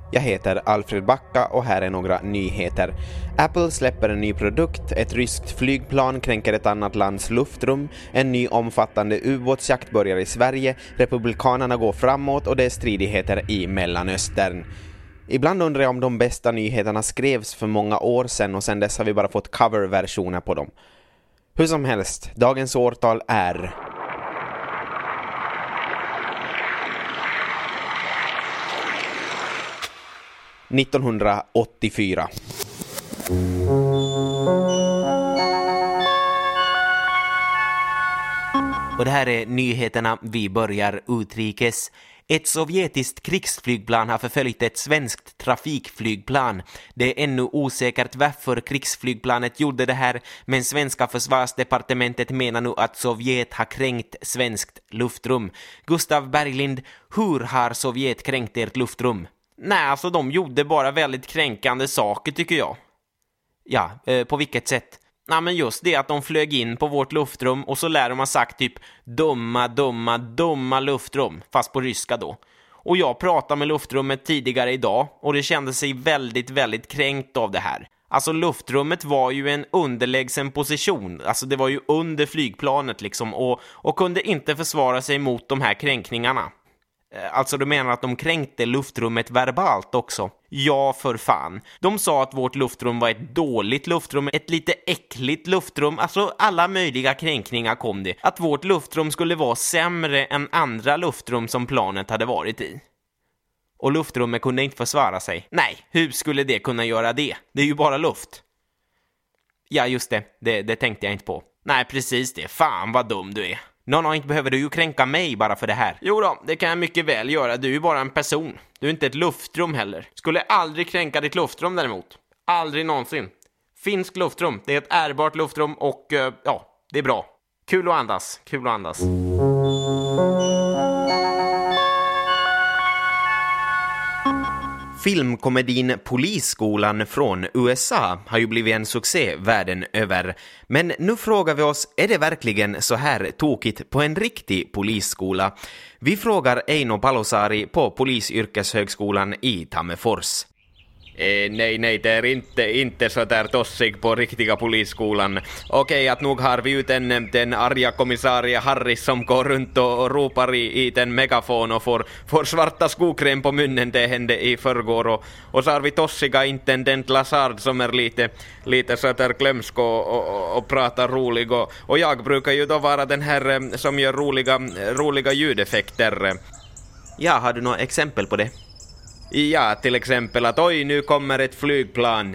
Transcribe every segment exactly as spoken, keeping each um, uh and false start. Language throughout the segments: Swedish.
Jag heter Alfred Backa och här är några nyheter. Apple släpper en ny produkt, ett ryskt flygplan kränker ett annat lands luftrum, en ny omfattande ubåtsjakt börjar i Sverige, republikanerna går framåt och det är stridigheter i Mellanöstern. Ibland undrar jag om de bästa nyheterna skrevs för många år sedan och sedan dess har vi bara fått coverversioner på dem. Hur som helst, dagens årtal är... nittonhundraåttiofyra. Och det här är nyheterna. Vi börjar utrikes. Ett sovjetiskt krigsflygplan har förföljt ett svenskt trafikflygplan. Det är ännu osäkert varför krigsflygplanet gjorde det här, men svenska försvarsdepartementet menar nu att Sovjet har kränkt svenskt luftrum. Gustav Berglind, hur har Sovjet kränkt ert luftrum? Nej, alltså de gjorde bara väldigt kränkande saker tycker jag. Ja, eh, på vilket sätt? Nej, men just det att de flög in på vårt luftrum och så lär de ha sagt typ dumma, dumma, dumma luftrum, fast på ryska då. Och jag pratade med luftrummet tidigare idag och det kände sig väldigt, väldigt kränkt av det här. Alltså luftrummet var ju en underlägsen position, alltså det var ju under flygplanet liksom och, och kunde inte försvara sig mot de här kränkningarna. Alltså du menar att de kränkte luftrummet verbalt också? Ja, för fan. De sa att vårt luftrum var ett dåligt luftrum, ett lite äckligt luftrum. Alltså alla möjliga kränkningar kom det. Att vårt luftrum skulle vara sämre än andra luftrum som planet hade varit i. Och luftrummet kunde inte försvara sig. Nej, hur skulle det kunna göra det? Det är ju bara luft. Ja, just det. Det, det tänkte jag inte på. Nej, precis det. Fan vad dum du är. Nå, no, inte behöver du ju kränka mig bara för det här. Jo då, det kan jag mycket väl göra. Du är ju bara en person. Du är inte ett luftrum heller. Skulle aldrig kränka ditt luftrum däremot. Aldrig någonsin. Finsk luftrum. Det är ett ärbart luftrum och uh, ja, det är bra. Kul att andas. Kul att andas. Filmkomedin Polisskolan från U S A har ju blivit en succé världen över. Men nu frågar vi oss, är det verkligen så här tokigt på en riktig polisskola? Vi frågar Eino Palosari på Polisyrkeshögskolan i Tammerfors. Eh, nej, nej, det är inte, inte så där tossig på riktiga polisskolan. Okej, att nog har vi ju den, den arga kommissarie Harris som går runt och, och ropar i, i den megafon och får, får svarta skokräm på munnen, det hände i förrgår. Och, och så har vi tossiga intendent Lazard som är lite, lite så där glömsk och, och, och pratar rolig. Och, och jag brukar ju då vara den här som gör roliga, roliga ljudeffekter. Ja, har du några exempel på det? Ja, till exempel att oj, nu kommer ett flygplan.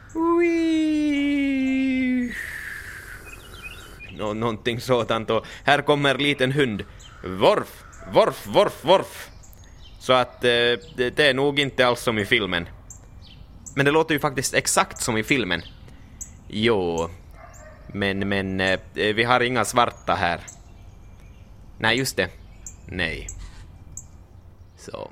Nå, någonting sådant. Och här kommer en liten hund. Vorf, vorf, vorf, vorf. Så att eh, det, det är nog inte alls som i filmen. Men det låter ju faktiskt exakt som i filmen. Jo, men, men eh, vi har inga svarta här. Nej, just det. Nej. Så...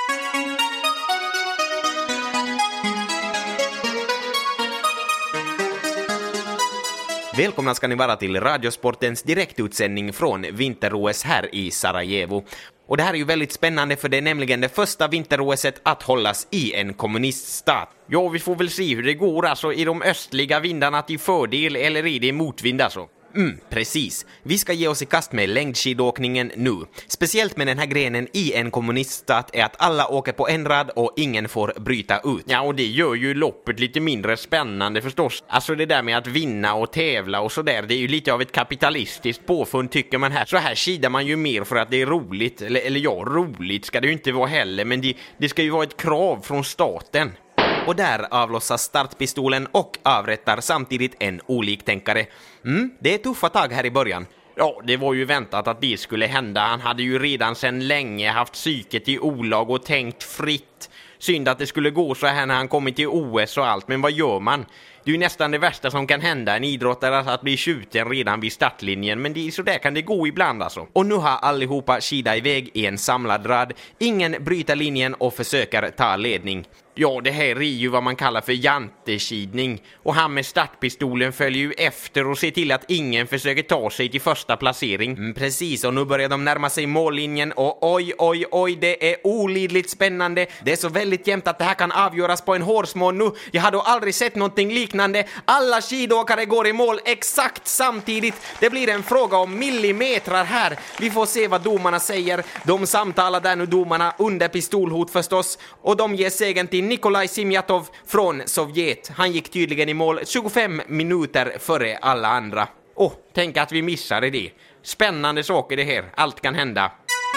Välkomna ska ni vara till Radiosportens direktutsändning från vinter-O S här i Sarajevo. Och det här är ju väldigt spännande för det är nämligen det första vinter-O S:et att hållas i en kommuniststat. Ja, vi får väl se hur det går alltså i de östliga vindarna till fördel eller i det motvind alltså. Mm, precis. Vi ska ge oss i kast med längdskidåkningen nu. Speciellt med den här grenen i en kommuniststat är att alla åker på en rad och ingen får bryta ut. Ja, och det gör ju loppet lite mindre spännande förstås. Alltså det där med att vinna och tävla och sådär, det är ju lite av ett kapitalistiskt påfund tycker man här. Så här skidar man ju mer för att det är roligt. Eller, eller ja, roligt ska det ju inte vara heller, men det, det ska ju vara ett krav från staten. Och där avlossas startpistolen och avrättar samtidigt en oliktänkare. Mm, det är tuffa tag här i början. Ja, det var ju väntat att det skulle hända. Han hade ju redan sedan länge haft psyket i olag och tänkt fritt. Synd att det skulle gå så här när han kommit till O S och allt, men vad gör man? Det är ju nästan det värsta som kan hända en idrottare att bli skjuten redan vid startlinjen, men det är så där kan det gå ibland alltså. Och nu har allihopa skida iväg i en samlad rad. Ingen bryter linjen och försöker ta ledning. Ja, det här är ju vad man kallar för janteskidning. Och han med startpistolen följer ju efter och ser till att ingen försöker ta sig till första placering. Mm, precis, och nu börjar de närma sig mållinjen och oj, oj, oj, det är olidligt spännande. Det är så väldigt jämnt att det här kan avgöras på en hårsmån nu. Jag har då aldrig sett någonting liknande. Alla skidåkare går i mål exakt samtidigt. Det blir en fråga om millimeter här. Vi får se vad domarna säger. De samtalar där nu, domarna, under pistolhot förstås. Och de ger segern till Nikolaj Simjatov från Sovjet. Han gick tydligen i mål tjugofem minuter före alla andra. Åh, oh, tänk att vi missade det. Spännande saker det här. Allt kan hända.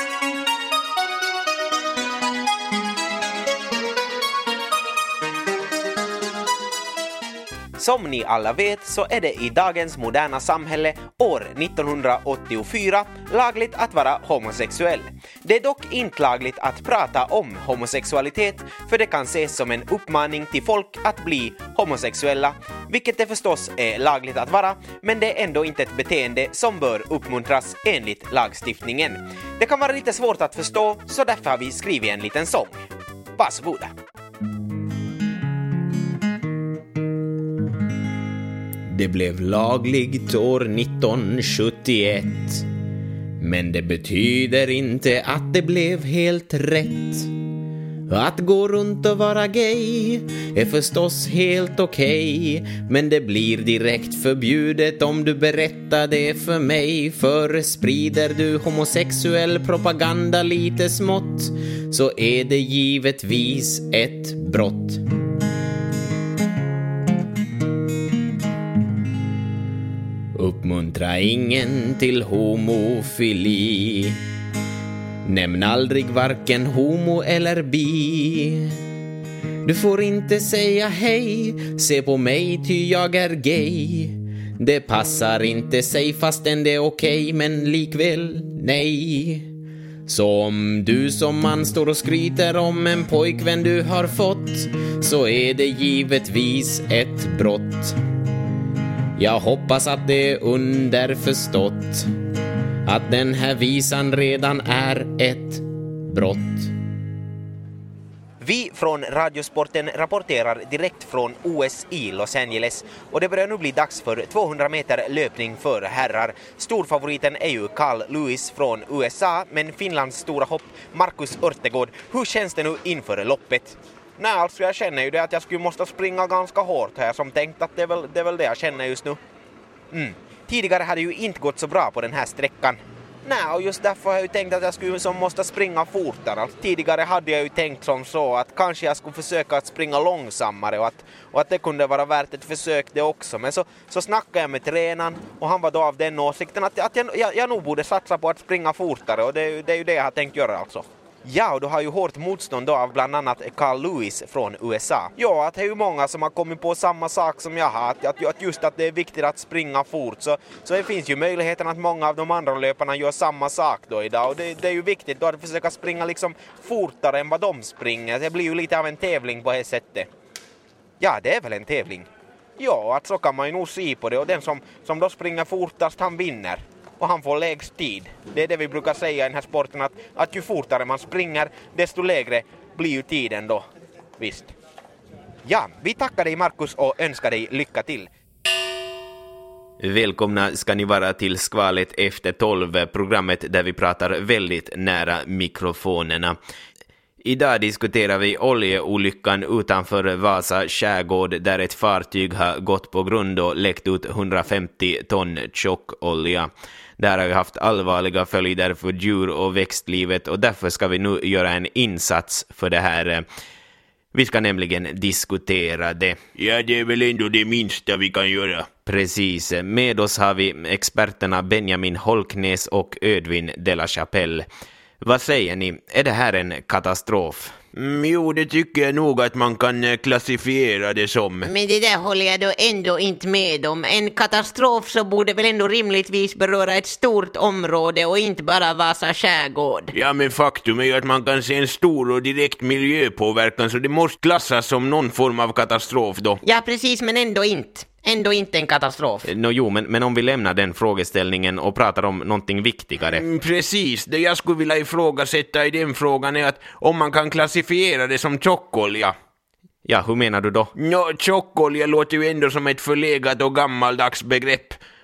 Som ni alla vet så är det i dagens moderna samhälle år nittonhundraåttiofyra lagligt att vara homosexuell. Det är dock inte lagligt att prata om homosexualitet, för det kan ses som en uppmaning till folk att bli homosexuella, vilket det förstås är lagligt att vara, men det är ändå inte ett beteende som bör uppmuntras enligt lagstiftningen. Det kan vara lite svårt att förstå, så därför har vi skrivit en liten sång. Varsågoda. Det blev lagligt år nittonhundrasjuttioett, men det betyder inte att det blev helt rätt. Att gå runt och vara gay är förstås helt okej, men det blir direkt förbjudet om du berättar det för mig. För sprider du homosexuell propaganda lite smått, så är det givetvis ett brott. Uppmuntra ingen till homofili. Nämn aldrig varken homo eller bi. Du får inte säga hej, se på mig ty jag är gay. Det passar inte sig fastän det är okej, men likväl nej. Så om du som man står och skryter om en pojkvän du har fått, så är det givetvis ett brott. Jag hoppas att det är underförstått att den här visan redan är ett brott. Vi från Radiosporten rapporterar direkt från O S i Los Angeles, och det börjar nu bli dags för tvåhundra meter löpning för herrar. Storfavoriten är ju Carl Lewis från U S A, men Finlands stora hopp Marcus Örtegård. Hur känns det nu inför loppet? Nej, alltså jag känner ju det att jag skulle måste springa ganska hårt här, som tänkt att det är väl det, är väl det jag känner just nu. Mm. Tidigare hade ju inte gått så bra på den här sträckan. Nej, och just därför har jag ju tänkt att jag skulle som måste springa fortare. Alltså, tidigare hade jag ju tänkt som så att kanske jag skulle försöka att springa långsammare och att, och att det kunde vara värt ett försök det också. Men så, så snackade jag med tränaren och han var då av den åsikten att, att jag, jag, jag nog borde satsa på att springa fortare, och det, det är ju det jag har tänkt göra alltså. Ja, och då har ju hårt motstånd då av bland annat Carl Lewis från U S A. Ja, att det är ju många som har kommit på samma sak som jag har, att, att just att det är viktigt att springa fort. Så, så det finns ju möjligheten att många av de andra löparna gör samma sak då idag. Och det, det är ju viktigt då att försöka springa liksom fortare än vad de springer. Det blir ju lite av en tävling på det sättet. Ja, det är väl en tävling. Ja, att så kan man ju nog se på det, och den som, som då springer fortast, han vinner. Och han får lägst tid. Det är det vi brukar säga i den här sporten, att, att ju fortare man springer, desto lägre blir ju tiden då. Visst. Ja, vi tackar dig Marcus och önskar dig lycka till. Välkomna ska ni vara till Skvalet efter tolv, programmet där vi pratar väldigt nära mikrofonerna. Idag diskuterar vi oljeolyckan utanför Vasa skärgård, där ett fartyg har gått på grund och läckt ut hundrafemtio ton tjockolja. Där har vi haft allvarliga följder för djur- och växtlivet, och därför ska vi nu göra en insats för det här. Vi ska nämligen diskutera det. Ja, det är väl ändå det minsta vi kan göra. Precis. Med oss har vi experterna Benjamin Holknäs och Edwin de la Chapelle. Vad säger ni? Är det här en katastrof? Mm, jo, det tycker jag nog att man kan klassifiera det som. Men det där håller jag då ändå inte med om. En katastrof så borde väl ändå rimligtvis beröra ett stort område och inte bara Vasa skärgård. Ja, men faktum är ju att man kan se en stor och direkt miljöpåverkan, så det måste klassas som någon form av katastrof då. Ja, precis, men ändå inte. Ändå inte en katastrof. No, jo, men, men om vi lämnar den frågeställningen och pratar om någonting viktigare. Mm, precis, det jag skulle vilja ifrågasätta i den frågan är att om man kan klassifiera det som tjockolja. Ja, hur menar du då? No, tjockolja låter ju ändå som ett förlegat och gammaldags begrepp.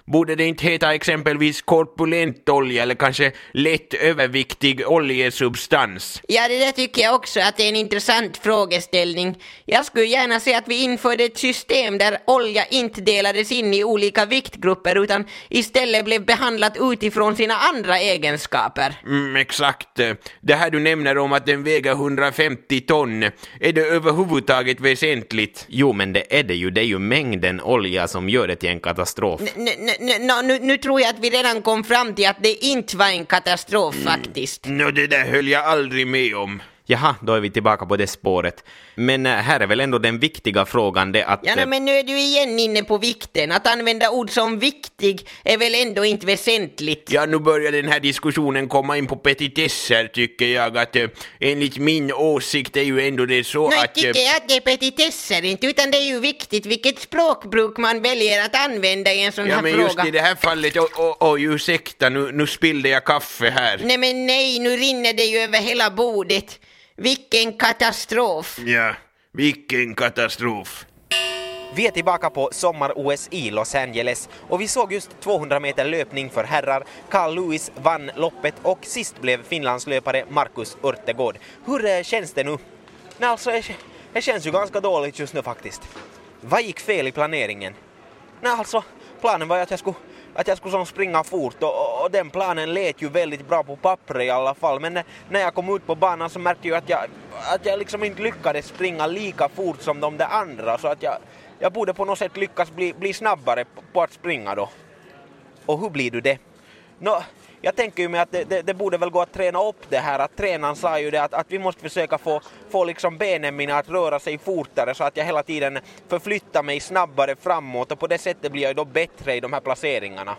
Borde det inte heta exempelvis korpulent olja eller kanske lätt överviktig oljesubstans? Ja, det där tycker jag också att det är en intressant frågeställning. Jag skulle gärna se att vi införde ett system där olja inte delades in i olika viktgrupper utan istället blev behandlat utifrån sina andra egenskaper. Mm, exakt. Det här du nämner om att den väger hundrafemtio ton, är det överhuvudtaget väsentligt? Jo, men det är det ju. Det är ju mängden olja som gör det till en katastrof. N- n- n- n- nu, nu tror jag att vi redan kom fram till att det inte var en katastrof faktiskt. Nå, det där höll jag aldrig med om. Jaha, då är vi tillbaka på det spåret. Men här är väl ändå den viktiga frågan det att... Ja, nej, men nu är du igen inne på vikten. Att använda ord som viktig är väl ändå inte väsentligt. Ja, nu börjar den här diskussionen komma in på petitesser tycker jag att äh, enligt min åsikt är ju ändå det så Nej, att... tycker jag att det är petitesser inte, utan det är ju viktigt vilket språkbruk man väljer att använda i en sån Ja, här men fråga. just i det här fallet, oj, oj, oj, ursäkta, nu, nu spillde jag kaffe här. Nej, men nej, nu rinner det ju över hela bordet. Vilken katastrof. Ja, vilken katastrof. Vi är tillbaka på sommar-O S i Los Angeles och vi såg just tvåhundra meter löpning för herrar. Carl Lewis vann loppet och sist blev Finlands löpare Markus Örtegård. Hur eh, känns det nu? Nej, alltså, det, det känns ju ganska dåligt just nu faktiskt. Vad gick fel i planeringen? Nej, alltså, planen var att jag skulle, att jag skulle som springa fort och, och den planen lät ju väldigt bra på pappret i alla fall. Men när jag kom ut på banan så märkte jag att jag, att jag liksom inte lyckades springa lika fort som de där andra. Så att jag, jag borde på något sätt lyckas bli, bli snabbare på, på att springa då. Och hur blir du det? Nå, jag tänker ju mig att det, det, det borde väl gå att träna upp det här. Att tränaren sa ju det att, att vi måste försöka få, få liksom benen mina att röra sig fortare så att jag hela tiden förflyttar mig snabbare framåt och på det sättet blir jag då bättre i de här placeringarna.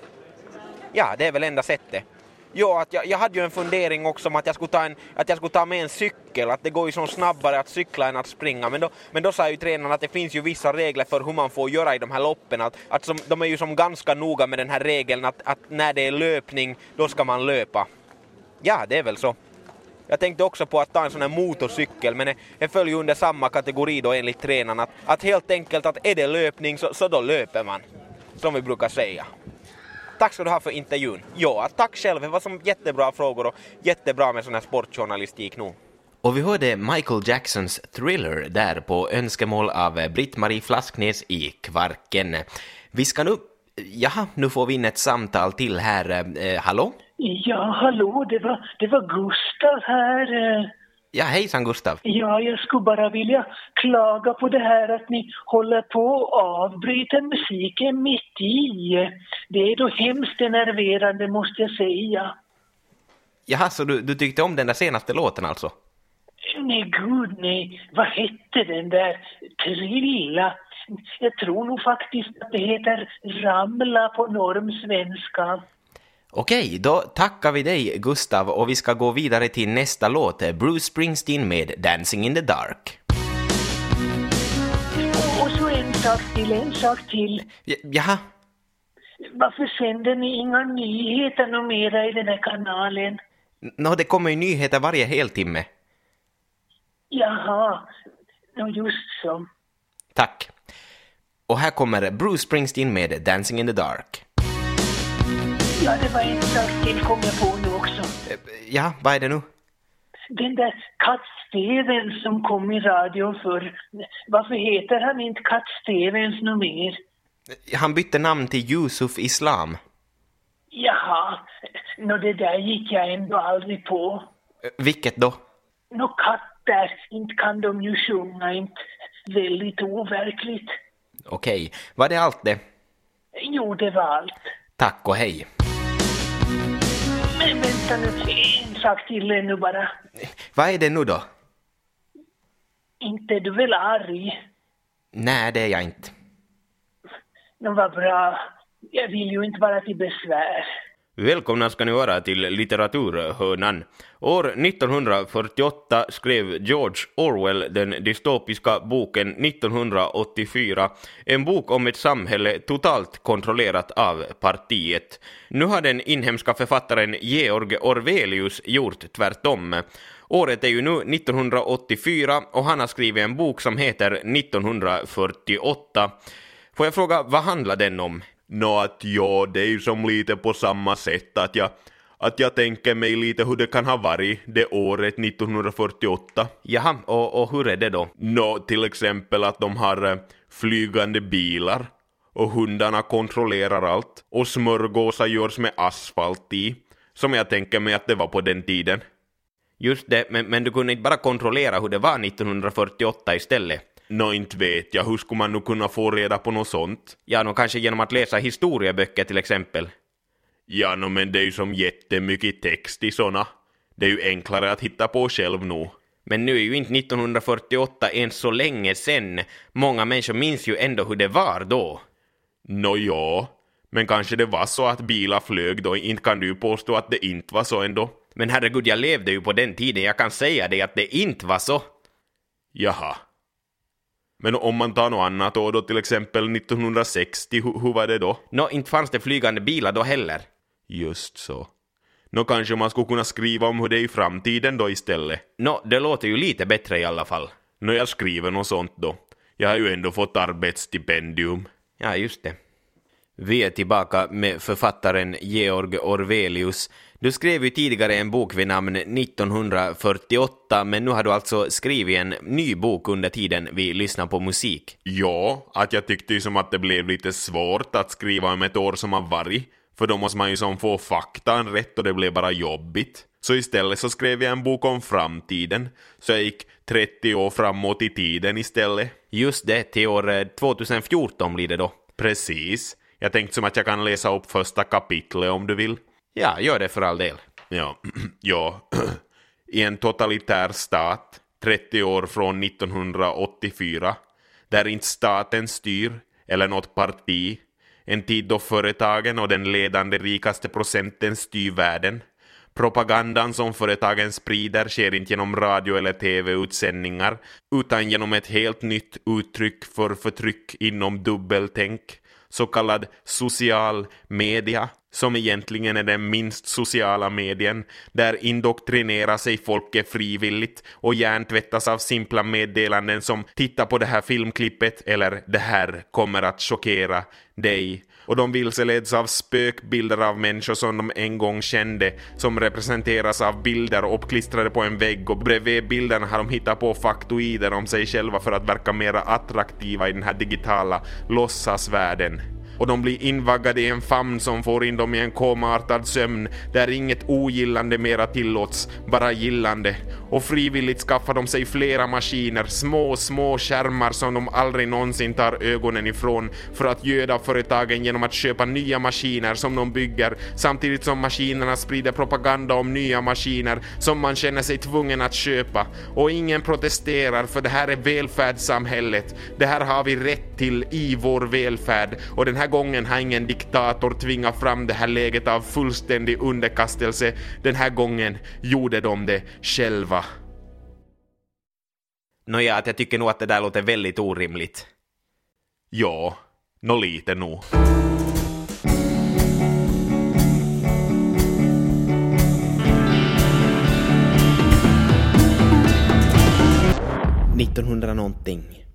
Ja, det är väl enda sättet. Ja, att jag, jag hade ju en fundering också om att jag skulle ta, en, att jag skulle ta med en cykel. Att det går ju så snabbare att cykla än att springa. Men då, men då sa ju tränaren att det finns ju vissa regler för hur man får göra i de här loppen. Att, att som, de är ju som ganska noga med den här regeln att, att när det är löpning, då ska man löpa. Ja, det är väl så. Jag tänkte också på att ta en sån här motorcykel, men det, det följer ju under samma kategori då enligt tränaren. Att, att helt enkelt att är det löpning så, så då löper man. Som vi brukar säga. Tack ska du ha för intervjun. Ja, tack själv. Det var som jättebra frågor och jättebra med sån här sportjournalistik nu. Och vi hörde Michael Jacksons Thriller där på önskemål av Britt-Marie Flasknäs i Kvarken. Vi ska nu... Jaha, nu får vi in ett samtal till här. Eh, hallå? Ja, hallå, det var, det var Gustav här. Ja, hejsan Gustav. Ja, jag skulle bara vilja klaga på det här att ni håller på att avbryta musiken mitt i. Det är då hemskt enerverande måste jag säga. Jaha, så du, du tyckte om den där senaste låten alltså? Nej, gud nej. Vad hette den där? Trilla. Jag tror nog faktiskt att det heter Ramla på normsvenska. Okej, då tackar vi dig Gustav och vi ska gå vidare till nästa låt, Bruce Springsteen med Dancing in the Dark. Och så en sak till, en sak till. J- jaha? Varför sänder ni inga nyheter något mera i den här kanalen? Nå, det kommer ju nyheter varje heltimme. Jaha, no, just så. Tack. Och här kommer Bruce Springsteen med Dancing in the Dark. Ja, det var en sak till kom jag på nu också. Eh, Ja, vad är det nu? Den där Cat Stevens som kom i radio för. Varför heter han inte Cat Stevens något mer? Han bytte namn till Yusuf Islam. Jaha, no, det där gick jag ändå aldrig på. Eh, Vilket då? Nå katter, inte kan de ju sjunga, inte väldigt overkligt. Okej, var det allt det? Jo, det var allt. Tack och hej. Men vänta nu, en sak till nu bara. Vad är det nu då? Inte är du väl arg? Nej, det är jag inte. Nå, vad bra. Jag vill ju inte vara till besvär. Välkomna ska ni vara till litteraturhörnan. År nittonhundrafyrtioåtta skrev George Orwell den dystopiska boken nittonhundraåttiofyra, en bok om ett samhälle totalt kontrollerat av partiet. Nu har den inhemska författaren Georg Orwelius gjort tvärtom. Året är ju nu nittonhundraåttiofyra och han har skrivit en bok som heter nittonhundrafyrtioåtta. Får jag fråga, vad handlar den om? Nå att ja, det är ju som lite på samma sätt att jag, att jag tänker mig lite hur det kan ha varit det året nittonhundrafyrtioåtta. Jaha, och, och hur är det då? Nå, till exempel att de har eh, flygande bilar och hundarna kontrollerar allt och smörgåsar görs med asfalt i, som jag tänker mig att det var på den tiden. Just det, men, men du kunde inte bara kontrollera hur det var nittonhundrafyrtioåtta istället? Nå, inte vet jag. Hur skulle man nu kunna få reda på något sånt? Ja, nog kanske genom att läsa historieböcker till exempel. Ja, no, men det är ju som jättemycket text i såna. Det är ju enklare att hitta på själv nu. Men nu är ju inte nittonhundrafyrtioåtta ens så länge sen. Många människor minns ju ändå hur det var då. Nå ja, men kanske det var så att bilar flög då. Inte kan du påstå att det inte var så ändå. Men herregud, jag levde ju på den tiden. Jag kan säga det att det inte var så. Jaha. Men om man tar något annat år då, till exempel nittonhundrasextio, hur, hur var det då? Nå, inte fanns det flygande bilar då heller. Just så. Nå, kanske man skulle kunna skriva om hur det är i framtiden då istället. Nå, det låter ju lite bättre i alla fall. Nå, jag skriver något sånt då. Jag har ju ändå fått arbetsstipendium. Ja, just det. Vi är tillbaka med författaren Georg Orwelius. Du skrev ju tidigare en bok vid namn nittonhundrafyrtioåtta, men nu har du alltså skrivit en ny bok under tiden vi lyssnar på musik. Ja, att jag tyckte ju som att det blev lite svårt att skriva om ett år som har varit. För då måste man ju som få faktan rätt och det blev bara jobbigt. Så istället så skrev jag en bok om framtiden. Så jag gick trettio år framåt i tiden istället. Just det, till år tjugohundrafjorton blir det då. Precis. Jag tänkte som att jag kan läsa upp första kapitlet om du vill. Ja, gör det för all del. Ja, ja. I en totalitär stat, trettio år från nittonhundraåttiofyra, där inte staten styr eller något parti, en tid då företagen och den ledande rikaste procenten styr världen. Propagandan som företagen sprider sker inte genom radio- eller tv-utsändningar, utan genom ett helt nytt uttryck för förtryck inom dubbeltänk, så kallad social media, som egentligen är den minst sociala medien, där indoktrinera sig folket frivilligt och hjärntvättas av simpla meddelanden som titta på det här filmklippet eller det här kommer att chockera dig. Och de vilseleds av spökbilder av människor som de en gång kände, som representeras av bilder uppklistrade på en vägg, och bredvid bilderna har de hittat på faktoider om sig själva för att verka mer attraktiva i den här digitala låtsasvärlden. Och de blir invaggade i en famn som får in dem i en komaartad sömn där inget ogillande mera tillåts, bara gillande. Och frivilligt skaffar de sig flera maskiner, små, små skärmar som de aldrig någonsin tar ögonen ifrån, för att göda företagen genom att köpa nya maskiner som de bygger, samtidigt som maskinerna sprider propaganda om nya maskiner som man känner sig tvungen att köpa. Och ingen protesterar, för det här är välfärdssamhället. Det här har vi rätt till i vår välfärd, och den här gången har ingen diktator tvingat fram det här läget av fullständig underkastelse. Den här gången gjorde de det själva. Nåja, att jag tycker nog att det där låter väldigt orimligt. Ja, nå lite nog. nittonhundra någonting.